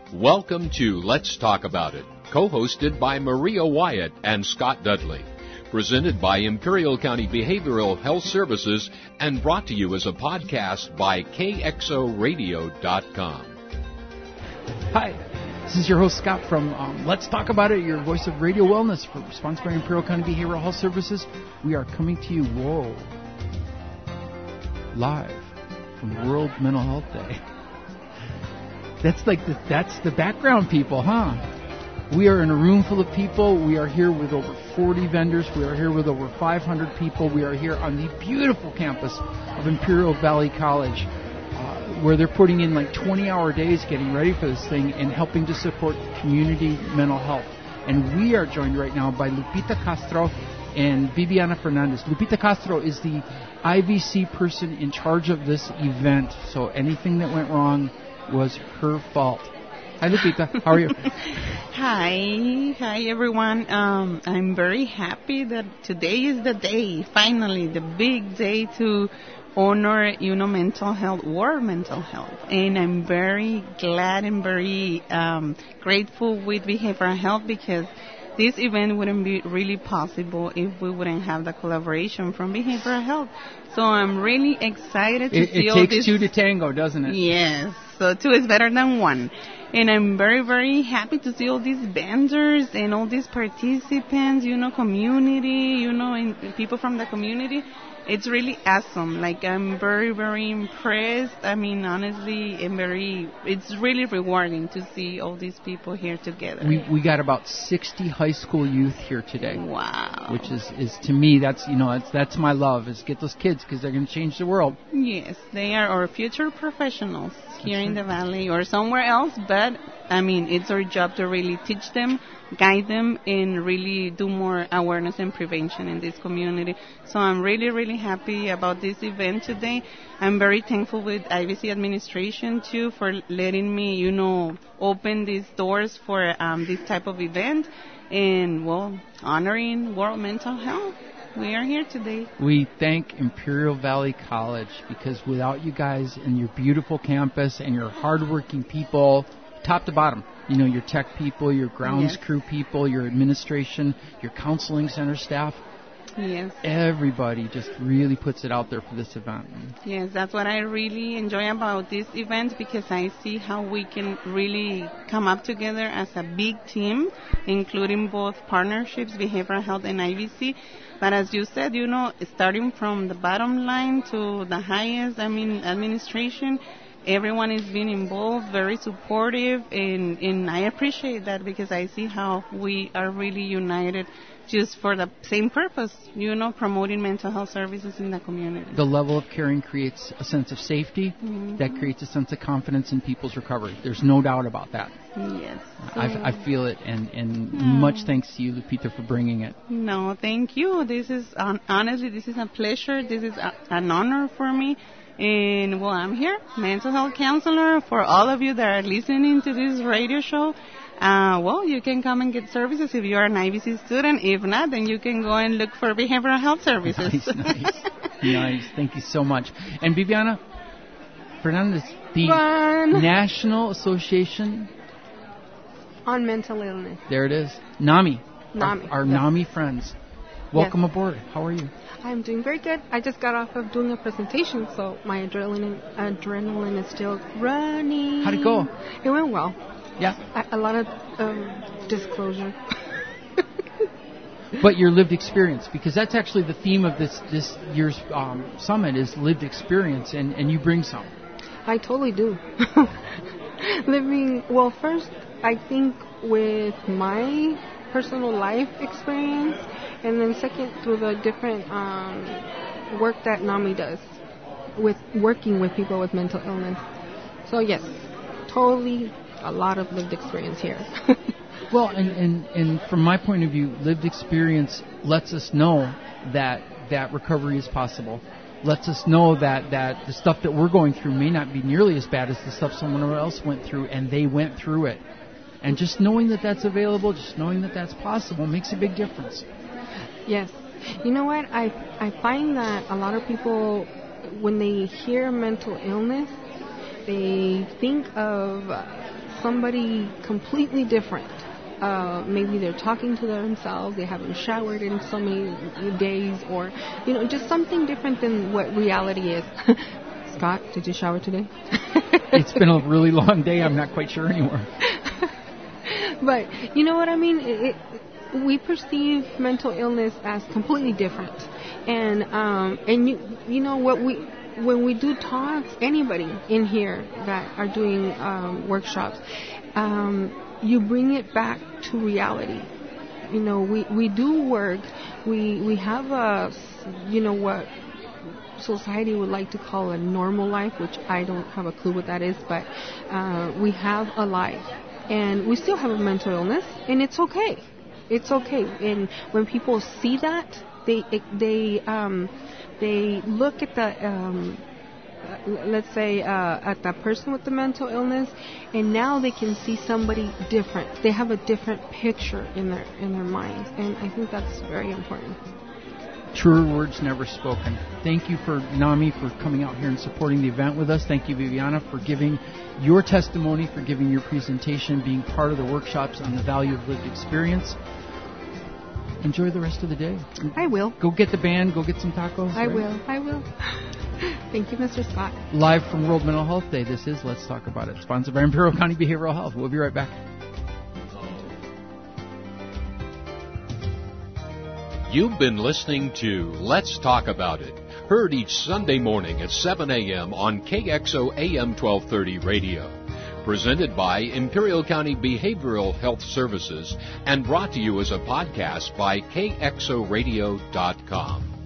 Welcome to Let's Talk About It, co-hosted by Maria Wyatt and Scott Dudley. Presented by Imperial County Behavioral Health Services and brought to you as a podcast by KXORadio.com. Hi, this is your host Scott from Let's Talk About It, your voice of radio wellness, sponsored by Imperial County Behavioral Health Services. We are coming to you, live from World Mental Health Day. That's the background, people, huh? We are in a room full of people. We are here with over 40 vendors. We are here with over 500 people. We are here on the beautiful campus of Imperial Valley College, where they're putting in like 20-hour days getting ready for this thing and helping to support community mental health. And we are joined right now by Lupita Castro and Viviana Fernandez. Lupita Castro is the IVC person in charge of this event, so anything that went wrong was her fault. Hi, Lupita. How are you? Hi, everyone. I'm very happy that today is the day, finally, the big day to honor, mental health, World Mental Health. And I'm very glad and very grateful with behavioral health because this event wouldn't be really possible if we wouldn't have the collaboration from behavioral health. So I'm really excited to see all this. It takes two to tango, doesn't it? Yes. So two is better than one. And I'm very, very happy to see all these vendors and all these participants, community, and people from the community. It's really awesome. Like, I'm very, very impressed. I mean, honestly, it's really rewarding to see all these people here together. We got about 60 high school youth here today. Wow. Which is to me, that's my love, is get those kids because they're going to change the world. Yes, they are our future professionals here in the Valley or somewhere else, but I mean, it's our job to really teach them, guide them, and really do more awareness and prevention in this community. So I'm really, really happy about this event today. I'm very thankful with IVC administration, too, for letting me, open these doors for this type of event and, honoring World Mental Health. We are here today. We thank Imperial Valley College because without you guys and your beautiful campus and your hardworking people, top to bottom, your tech people, your grounds crew people, your administration, your counseling center staff, everybody just really puts it out there for this event. Yes, that's what I really enjoy about this event because I see how we can really come up together as a big team, including both partnerships, behavioral health and IVC. But as you said, starting from the bottom line to the highest, administration, everyone is being involved, very supportive, and I appreciate that because I see how we are really united just for the same purpose, promoting mental health services in the community. The level of caring creates a sense of safety. Mm-hmm. That creates a sense of confidence in people's recovery. There's no doubt about that. Yes. I feel it, and much thanks to you, Lupita, for bringing it. No, thank you. This is, honestly, this is a pleasure. This is an honor for me. And, I'm here, mental health counselor, for all of you that are listening to this radio show. You can come and get services if you are an IVC student. If not, then you can go and look for behavioral health services. Nice. Thank you so much. And Viviana Fernandez, the National Association on Mental Illness. There it is. NAMI. Our NAMI friends. Welcome aboard. How are you? I'm doing very good. I just got off of doing a presentation, so my adrenaline is still running. How'd it go? It went well. Yeah. A lot of disclosure. But your lived experience, because that's actually the theme of this year's summit is lived experience, and you bring some. I totally do. First, I think with my personal life experience, and then second, through the different work that NAMI does with working with people with mental illness. So yes, totally a lot of lived experience here. Well, and from my point of view, lived experience lets us know that recovery is possible. Lets us know that the stuff that we're going through may not be nearly as bad as the stuff someone else went through, and they went through it. And just knowing that that's available, just knowing that that's possible makes a big difference. Yes. You know what? I find that a lot of people, when they hear mental illness, they think of somebody completely different. Maybe they're talking to themselves, they haven't showered in so many days, or, just something different than what reality is. Scott, did you shower today? It's been a really long day. I'm not quite sure anymore. But you know what I mean? We perceive mental illness as completely different. And you know what, when we do talks, anybody in here that are doing workshops, you bring it back to reality. We do work. We have what society would like to call a normal life, which I don't have a clue what that is, but we have a life, and we still have a mental illness, and it's okay. It's okay. And when people see that, they look at the let's say at that person with the mental illness, and now they can see somebody different. They have a different picture in their minds, and I think that's very important. Truer words never spoken. Thank you for NAMI for coming out here and supporting the event with us. Thank you, Viviana, for giving your testimony, for giving your presentation, being part of the workshops on the value of lived experience. Enjoy the rest of the day. I will. Go get the band. Go get some tacos. I will. Thank you, Mr. Scott. Live from World Mental Health Day, this is Let's Talk About It, sponsored by Imperial County Behavioral Health. We'll be right back. You've been listening to Let's Talk About It, heard each Sunday morning at 7 a.m. on KXO AM 1230 radio. Presented by Imperial County Behavioral Health Services and brought to you as a podcast by KXORadio.com.